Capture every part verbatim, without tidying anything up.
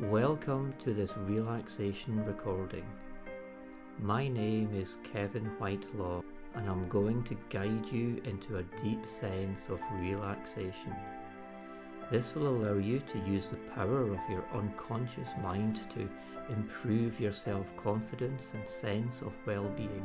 Welcome to this relaxation recording. My name is Kevin Whitelaw and I'm going to guide you into a deep sense of relaxation. This will allow you to use the power of your unconscious mind to improve your self-confidence and sense of well-being.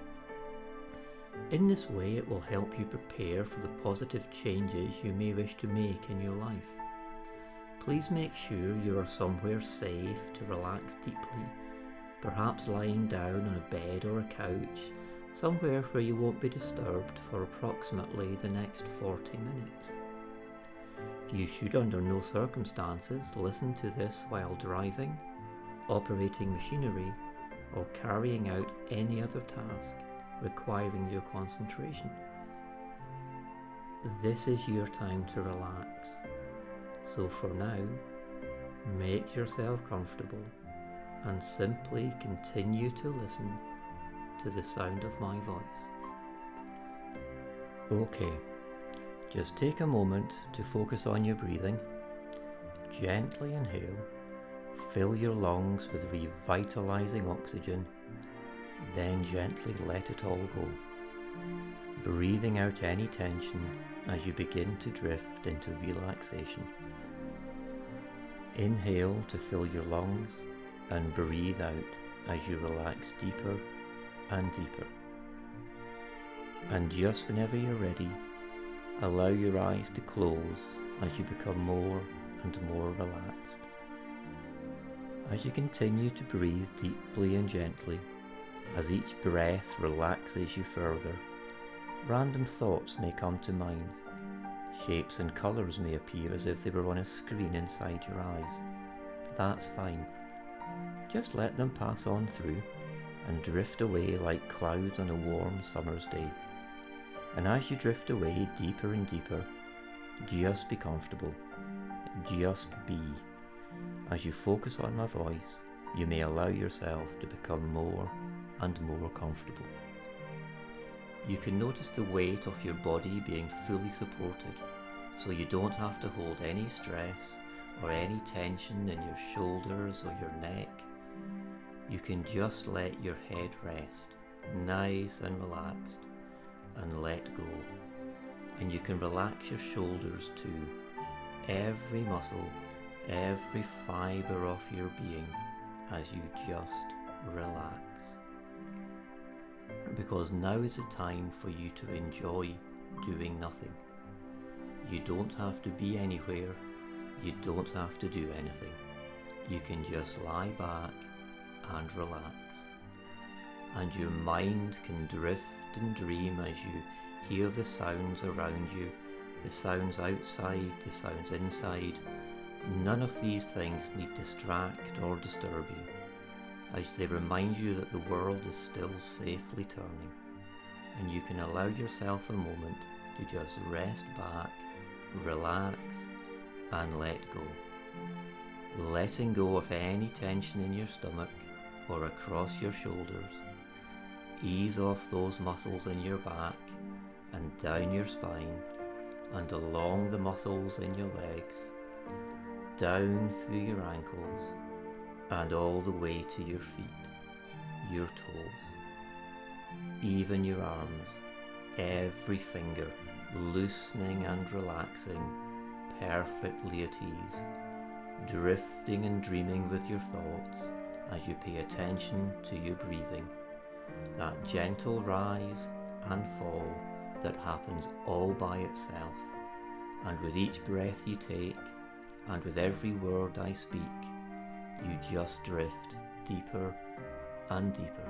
In this way, it will help you prepare for the positive changes you may wish to make in your life. Please make sure you are somewhere safe to relax deeply, perhaps lying down on a bed or a couch, somewhere where you won't be disturbed for approximately the next forty minutes. You should under no circumstances listen to this while driving, operating machinery, or carrying out any other task requiring your concentration. This is your time to relax. So for now, make yourself comfortable and simply continue to listen to the sound of my voice. Okay, just take a moment to focus on your breathing. Gently inhale, fill your lungs with revitalizing oxygen, then gently let it all go, breathing out any tension as you begin to drift into relaxation. Inhale to fill your lungs and breathe out as you relax deeper and deeper. And just whenever you're ready, allow your eyes to close as you become more and more relaxed. As you continue to breathe deeply and gently, as each breath relaxes you further, random thoughts may come to mind. Shapes and colours may appear as if they were on a screen inside your eyes. That's fine. Just let them pass on through and drift away like clouds on a warm summer's day. And as you drift away deeper and deeper, just be comfortable. Just be. As you focus on my voice, you may allow yourself to become more and more comfortable. You can notice the weight of your body being fully supported, so you don't have to hold any stress or any tension in your shoulders or your neck. You can just let your head rest, nice and relaxed, and let go. And you can relax your shoulders too, every muscle, every fibre of your being, as you just relax. Because now is the time for you to enjoy doing nothing. You don't have to be anywhere, you don't have to do anything. You can just lie back and relax. And your mind can drift and dream as you hear the sounds around you, the sounds outside, the sounds inside. None of these things need distract or disturb you, as they remind you that the world is still safely turning, and you can allow yourself a moment to just rest back, relax, and let go. Letting go of any tension in your stomach or across your shoulders. Ease off those muscles in your back and down your spine and along the muscles in your legs, down through your ankles, and all the way to your feet, your toes, even your arms, every finger loosening and relaxing, perfectly at ease, drifting and dreaming with your thoughts as you pay attention to your breathing, that gentle rise and fall that happens all by itself. And with each breath you take, and with every word I speak, you just drift deeper and deeper.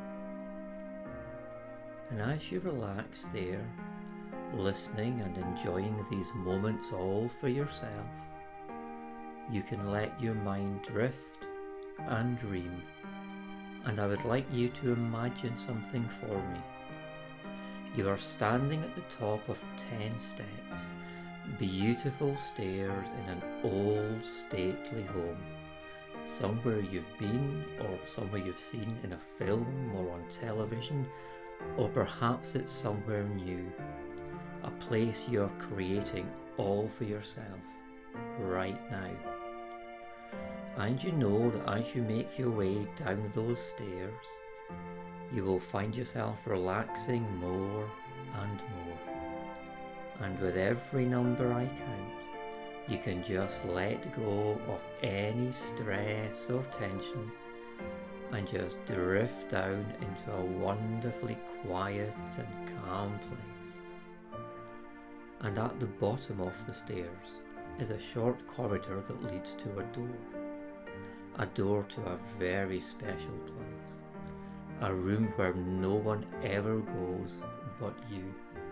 And as you relax there, listening and enjoying these moments all for yourself, you can let your mind drift and dream. And I would like you to imagine something for me. You are standing at the top of ten steps, beautiful stairs in an old stately home. Somewhere you've been, or somewhere you've seen in a film or on television, or perhaps it's somewhere new. A place you're creating all for yourself, right now. And you know that as you make your way down those stairs, you will find yourself relaxing more and more. And with every number I count, you can just let go of any stress or tension and just drift down into a wonderfully quiet and calm place. And at the bottom of the stairs is a short corridor that leads to a door. A door to a very special place. A room where no one ever goes but you.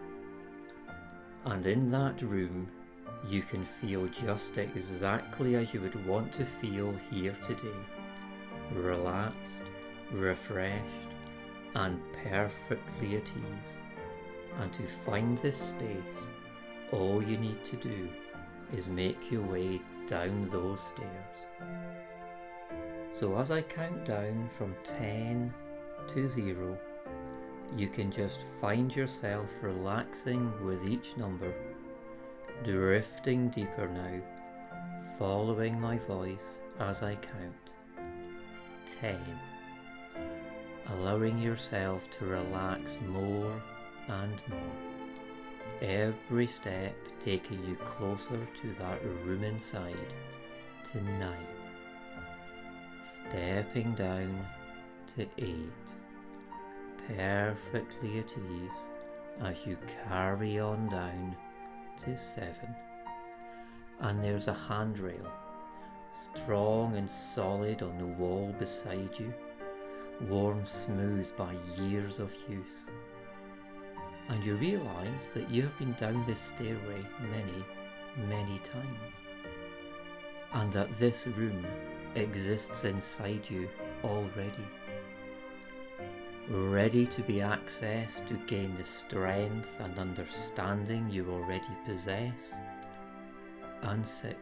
And in that room, you can feel just exactly as you would want to feel here today. Relaxed, refreshed, and perfectly at ease. And to find this space, all you need to do is make your way down those stairs. So as I count down from ten to zero, you can just find yourself relaxing with each number, drifting deeper now, following my voice as I count. ten. Allowing yourself to relax more and more. Every step taking you closer to that room inside. To nine. Stepping down to eight. Perfectly at ease as you carry on down to seven. And there's a handrail, strong and solid on the wall beside you, worn smooth by years of use. And you realise that you have been down this stairway many, many times. And that this room exists inside you already. Ready to be accessed to gain the strength and understanding you already possess. And six.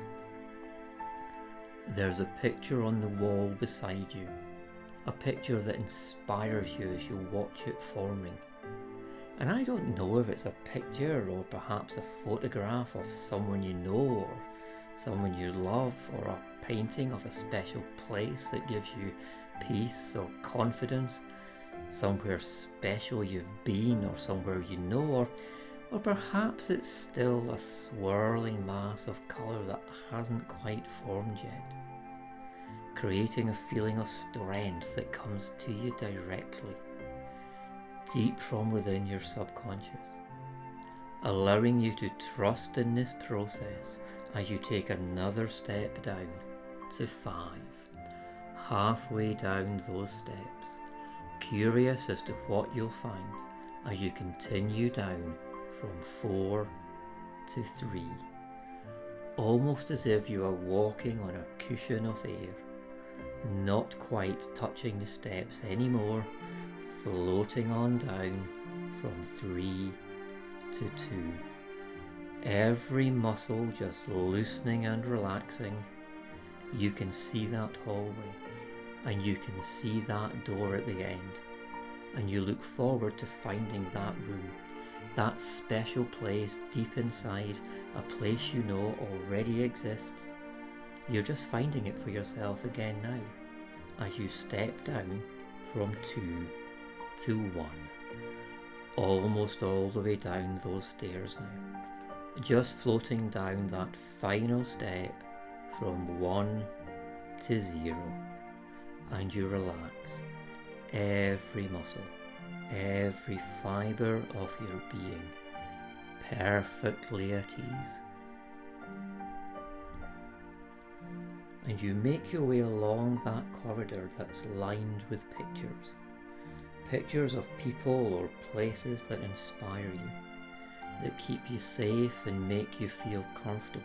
There's a picture on the wall beside you, a picture that inspires you as you watch it forming. And I don't know if it's a picture or perhaps a photograph of someone you know or someone you love, or a painting of a special place that gives you peace or confidence, somewhere special you've been or somewhere you know, or, or perhaps it's still a swirling mass of colour that hasn't quite formed yet, creating a feeling of strength that comes to you directly, deep from within your subconscious, allowing you to trust in this process as you take another step down to five, halfway down those steps, curious as to what you'll find as you continue down from four to three, almost as if you are walking on a cushion of air, not quite touching the steps anymore, floating on down from three to two. Every muscle just loosening and relaxing. You can see that hallway, and you can see that door at the end, and you look forward to finding that room, that special place deep inside, a place you know already exists. You're just finding it for yourself again now, as you step down from two to one, almost all the way down those stairs now. Just floating down that final step from one to zero, and you relax every muscle, every fibre of your being, perfectly at ease. And you make your way along that corridor that's lined with pictures, pictures of people or places that inspire you, that keep you safe and make you feel comfortable.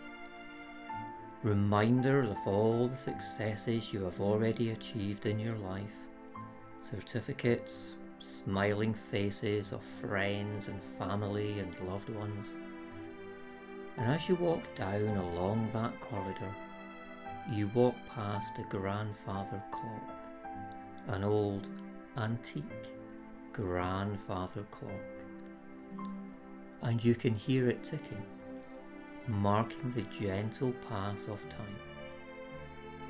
Reminders of all the successes you have already achieved in your life, certificates, smiling faces of friends and family and loved ones. And as you walk down along that corridor, you walk past a grandfather clock, an old antique grandfather clock. And you can hear it ticking, marking the gentle pass of time.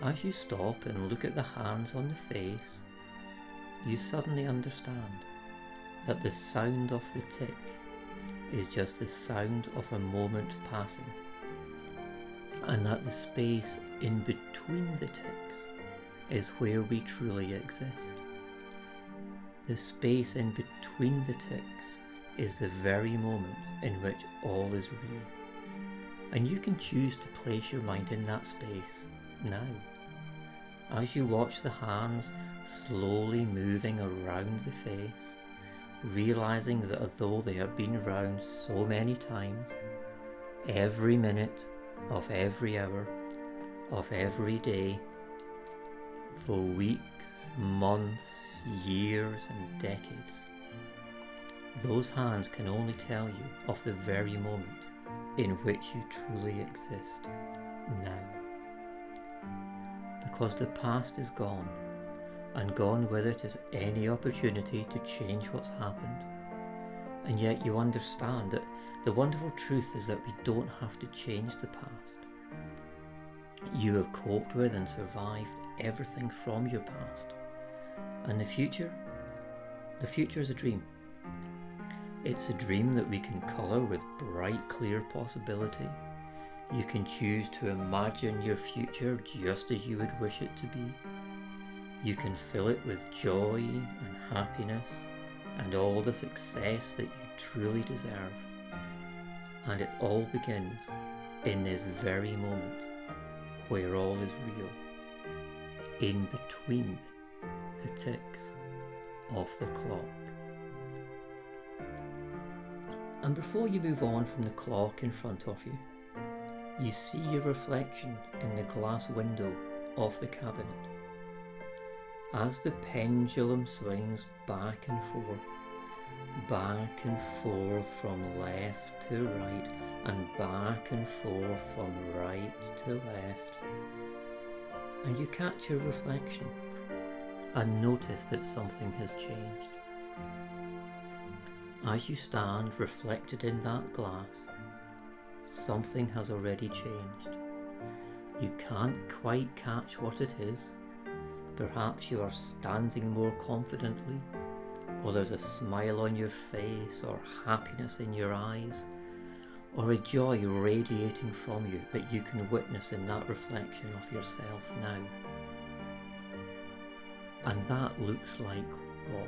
As you stop and look at the hands on the face, you suddenly understand that the sound of the tick is just the sound of a moment passing, and that the space in between the ticks is where we truly exist. The space in between the ticks is the very moment in which all is real, and you can choose to place your mind in that space now. As you watch the hands slowly moving around the face, realizing that although they have been round so many times, every minute of every hour of every day, for weeks, months, years and decades, those hands can only tell you of the very moment in which you truly exist now. Because the past is gone, and gone with it is any opportunity to change what's happened. And yet you understand that the wonderful truth is that we don't have to change the past. You have coped with and survived everything from your past. And the future? The future is a dream. It's a dream that we can colour with bright, clear possibility. You can choose to imagine your future just as you would wish it to be. You can fill it with joy and happiness and all the success that you truly deserve. And it all begins in this very moment where all is real, in between the ticks of the clock. And before you move on from the clock in front of you, you see your reflection in the glass window of the cabinet. As the pendulum swings back and forth, back and forth from left to right, and back and forth from right to left, and you catch your reflection and notice that something has changed. As you stand reflected in that glass, something has already changed. You can't quite catch what it is. Perhaps you are standing more confidently, or there's a smile on your face, or happiness in your eyes, or a joy radiating from you that you can witness in that reflection of yourself now. And that looks like what?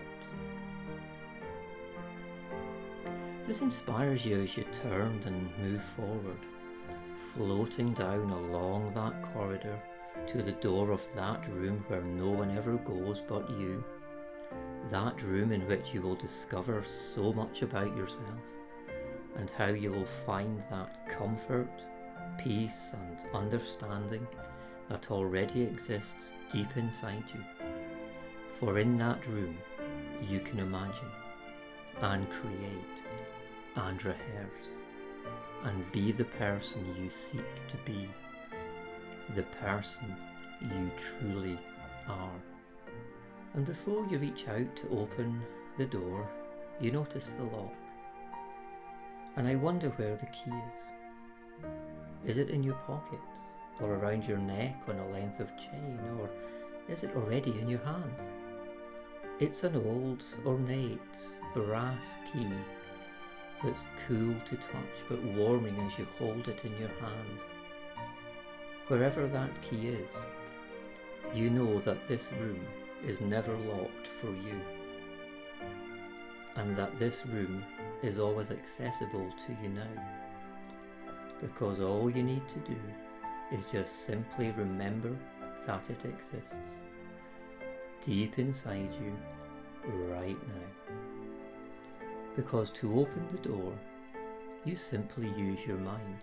This inspires you as you turn and move forward, floating down along that corridor to the door of that room where no one ever goes but you, that room in which you will discover so much about yourself, and how you will find that comfort, peace and understanding that already exists deep inside you. For in that room you can imagine and create and rehearse and be the person you seek to be, the person you truly are. And before you reach out to open the door, you notice the lock. And I wonder where the key is. Is it in your pocket, or around your neck on a length of chain, or is it already in your hand? It's an old, ornate, brass key that's cool to touch but warming as you hold it in your hand. Wherever that key is, you know that this room is never locked for you, and that this room is always accessible to you now, because all you need to do is just simply remember that it exists deep inside you right now. Because to open the door, you simply use your mind.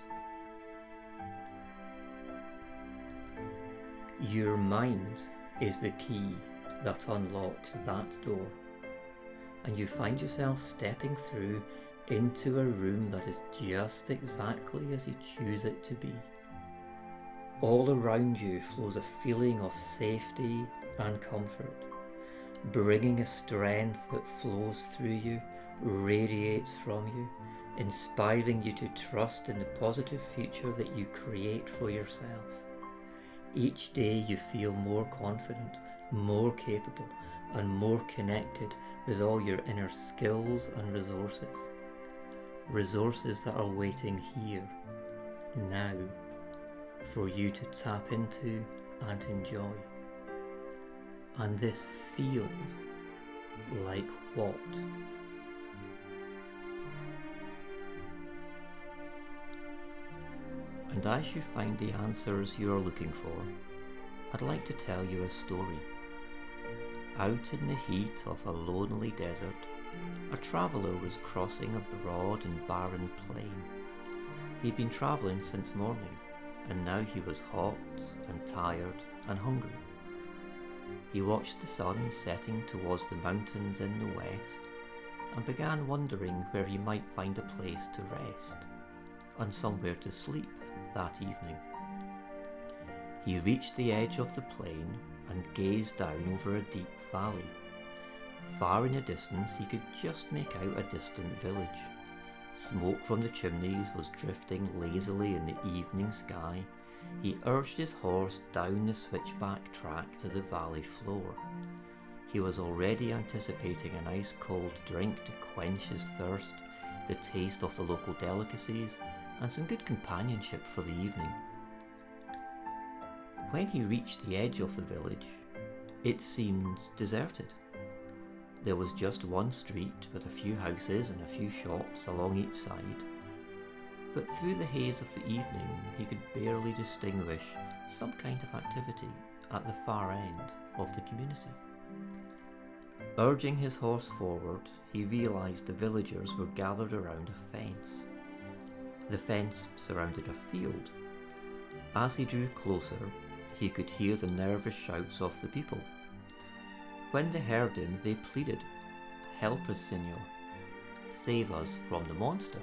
Your mind is the key that unlocks that door, and you find yourself stepping through into a room that is just exactly as you choose it to be. All around you flows a feeling of safety and comfort, bringing a strength that flows through you, radiates from you, inspiring you to trust in the positive future that you create for yourself. Each day you feel more confident, more capable, and more connected with all your inner skills and resources. Resources that are waiting here, now, for you to tap into and enjoy. And this feels like what? And as you find the answers you are looking for, I'd like to tell you a story. Out in the heat of a lonely desert, a traveller was crossing a broad and barren plain. He'd been travelling since morning, and now he was hot and tired and hungry. He watched the sun setting towards the mountains in the west, and began wondering where he might find a place to rest, and somewhere to sleep that evening. He reached the edge of the plain and gazed down over a deep valley. Far in the distance he could just make out a distant village. Smoke from the chimneys was drifting lazily in the evening sky. He urged his horse down the switchback track to the valley floor. He was already anticipating a nice cold drink to quench his thirst, the taste of the local delicacies, and some good companionship for the evening. When he reached the edge of the village, it seemed deserted. There was just one street with a few houses and a few shops along each side, but through the haze of the evening he could barely distinguish some kind of activity at the far end of the community. Urging his horse forward, he realised the villagers were gathered around a fence. The fence surrounded a field. As he drew closer, he could hear the nervous shouts of the people. When they heard him, they pleaded, "Help us, Signor. Save us from the monster."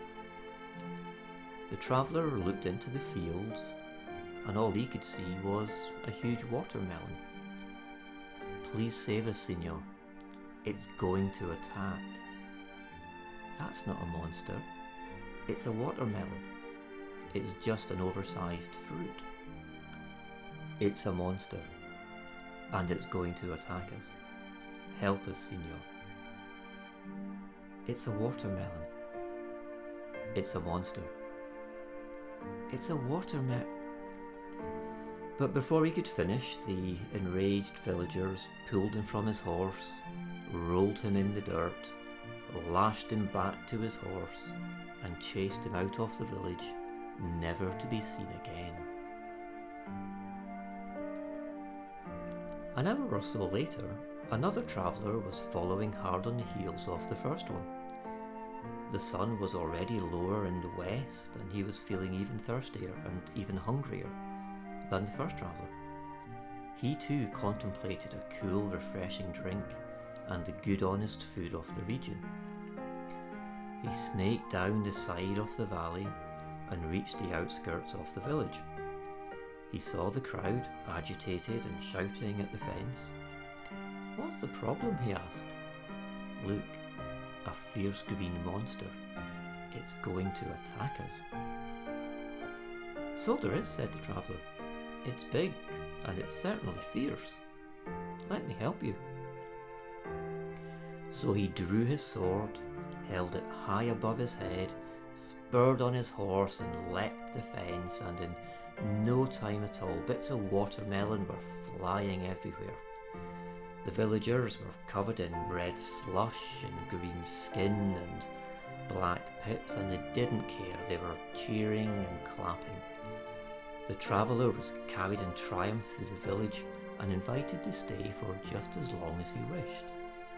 The traveller looked into the field, and all he could see was a huge watermelon. "Please save us, Signor. It's going to attack." "That's not a monster. It's a watermelon. It's just an oversized fruit." "It's a monster, and it's going to attack us. Help us, Signor." "It's a watermelon. It's a monster. It's a watermelon." But before he could finish, the enraged villagers pulled him from his horse, rolled him in the dirt, lashed him back to his horse, and chased him out of the village, never to be seen again. An hour or so later, another traveller was following hard on the heels of the first one. The sun was already lower in the west, and he was feeling even thirstier and even hungrier than the first traveller. He too contemplated a cool, refreshing drink and the good honest food of the region. He snaked down the side of the valley and reached the outskirts of the village. He saw the crowd, agitated and shouting at the fence. "What's the problem?" he asked. "Look, a fierce green monster. It's going to attack us." "So there is," said the traveller. "It's big, and it's certainly fierce. Let me help you." So he drew his sword, held it high above his head, spurred on his horse and leapt the fence, and in no time at all bits of watermelon were flying everywhere. The villagers were covered in red slush and green skin and black pips, and they didn't care. They were cheering and clapping. The traveller was carried in triumph through the village and invited to stay for just as long as he wished.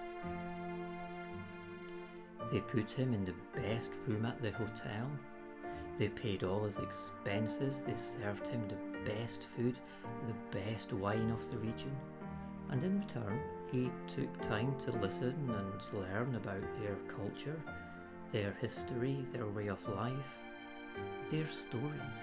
They put him in the best room at the hotel. They paid all his expenses. They served him the best food, the best wine of the region. And in return, he took time to listen and learn about their culture, their history, their way of life, their stories.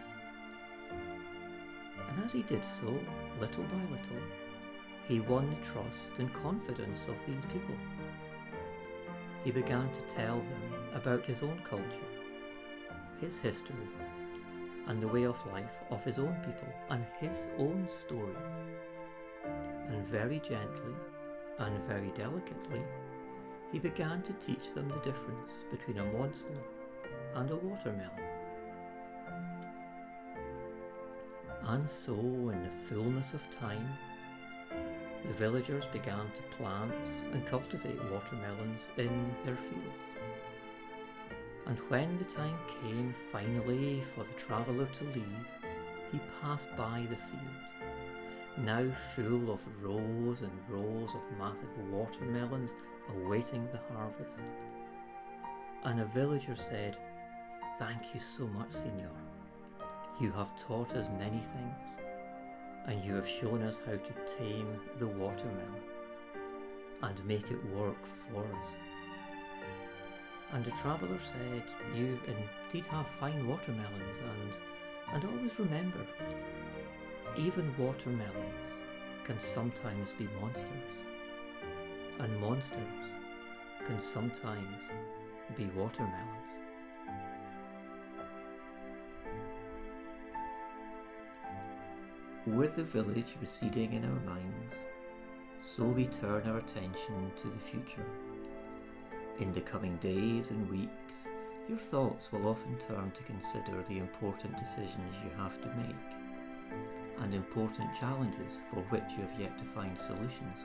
And as he did so, little by little, he won the trust and confidence of these people. He began to tell them about his own culture, his history, and the way of life of his own people and his own stories. And very gently and very delicately, he began to teach them the difference between a monster and a watermelon. And so, in the fullness of time, the villagers began to plant and cultivate watermelons in their fields. And when the time came finally for the traveller to leave, he passed by the field, now full of rows and rows of massive watermelons awaiting the harvest. And a villager said, "Thank you so much, Signor. You have taught us many things, and you have shown us how to tame the watermelon and make it work for us." And the traveller said, "You indeed have fine watermelons, and, and always remember, even watermelons can sometimes be monsters, and monsters can sometimes be watermelons." With the village receding in our minds, so we turn our attention to the future. In the coming days and weeks, your thoughts will often turn to consider the important decisions you have to make, and important challenges for which you have yet to find solutions.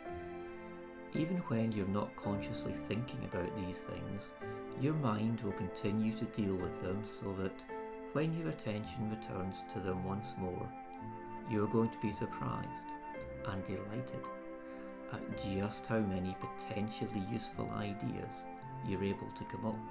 Even when you're not consciously thinking about these things, your mind will continue to deal with them so that when your attention returns to them once more, you're going to be surprised and delighted at just how many potentially useful ideas you're able to come up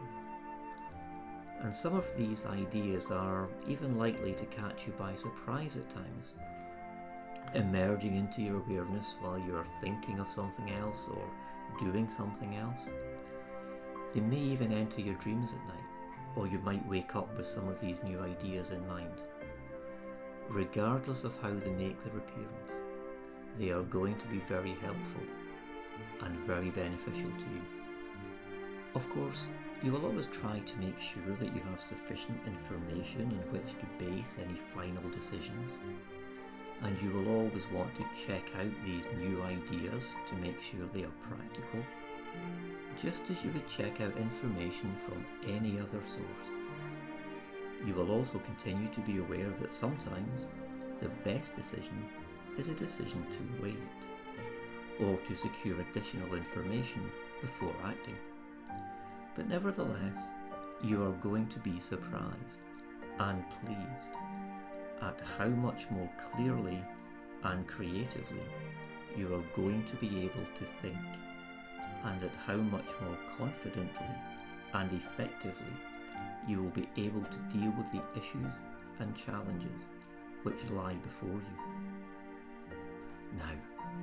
with. And some of these ideas are even likely to catch you by surprise at times, emerging into your awareness while you're thinking of something else or doing something else. They may even enter your dreams at night, or you might wake up with some of these new ideas in mind. Regardless of how they make their appearance, they are going to be very helpful and very beneficial to you. Of course, you will always try to make sure that you have sufficient information on which to base any final decisions, and you will always want to check out these new ideas to make sure they are practical, just as you would check out information from any other source. You will also continue to be aware that sometimes the best decision is a decision to wait, or to secure additional information before acting. But nevertheless, you are going to be surprised and pleased at how much more clearly and creatively you are going to be able to think, and at how much more confidently and effectively you will be able to deal with the issues and challenges which lie before you. Now,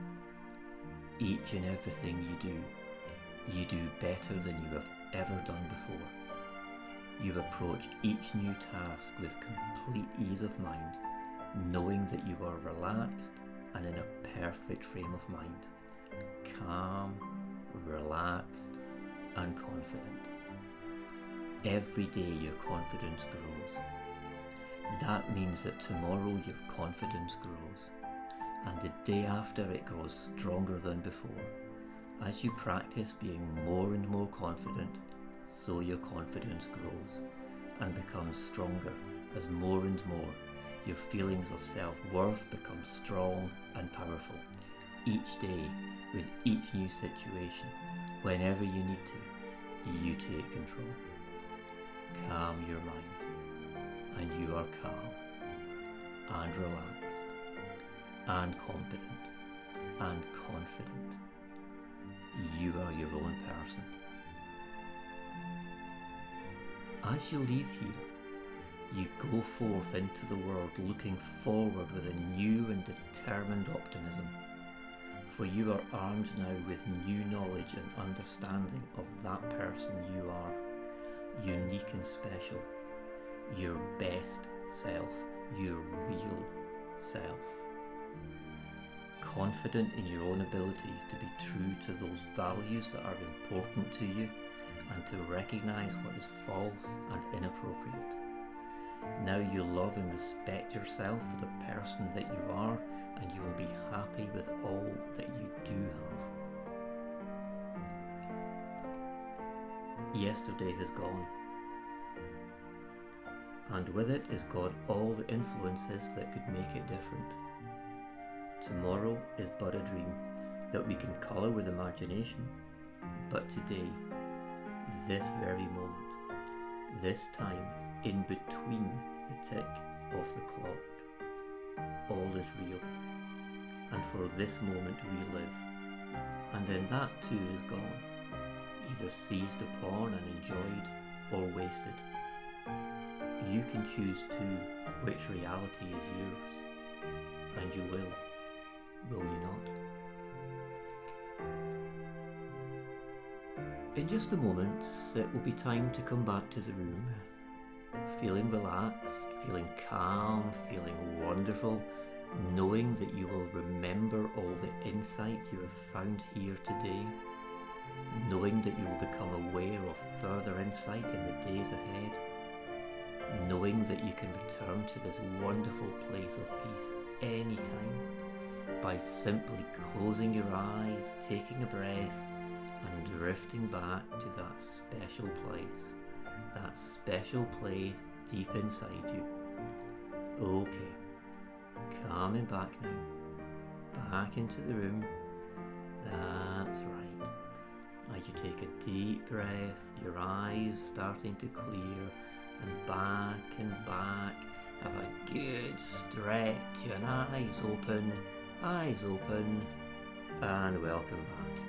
each and everything you do, you do better than you have ever done before. You approach each new task with complete ease of mind, knowing that you are relaxed and in a perfect frame of mind, calm, relaxed, and confident. Every day your confidence grows. That means that tomorrow your confidence grows, and the day after it grows stronger than before. As you practice being more and more confident, so your confidence grows and becomes stronger as more and more your feelings of self-worth become strong and powerful. Each day, with each new situation, whenever you need to, you take control. Calm your mind, and you are calm, and relaxed, and competent, and confident. You are your own person. As you leave here, you go forth into the world looking forward with a new and determined optimism, for you are armed now with new knowledge and understanding of that person you are, unique and special, your best self, your real self. Confident in your own abilities to be true to those values that are important to you, and to recognize what is false and inappropriate. Now you love and respect yourself for the person that you are, and you will be happy with all that you do have. Yesterday has gone, and with it is gone all the influences that could make it different. Tomorrow is but a dream that we can colour with imagination, but today, this very moment, this time in between the tick of the clock, all is real, and for this moment we live, and then that too is gone, either seized upon and enjoyed or wasted. You can choose too which reality is yours, and you will, will you not? In just a moment, it will be time to come back to the room, feeling relaxed, feeling calm, feeling wonderful, knowing that you will remember all the insight you have found here today, knowing that you will become aware of further insight in the days ahead, knowing that you can return to this wonderful place of peace anytime by simply closing your eyes, taking a breath, and drifting back to that special place, that special place deep inside you. Okay, coming back now, back into the room. That's right. As you take a deep breath, your eyes starting to clear, and back and back. Have a good stretch and eyes open, eyes open, and welcome back.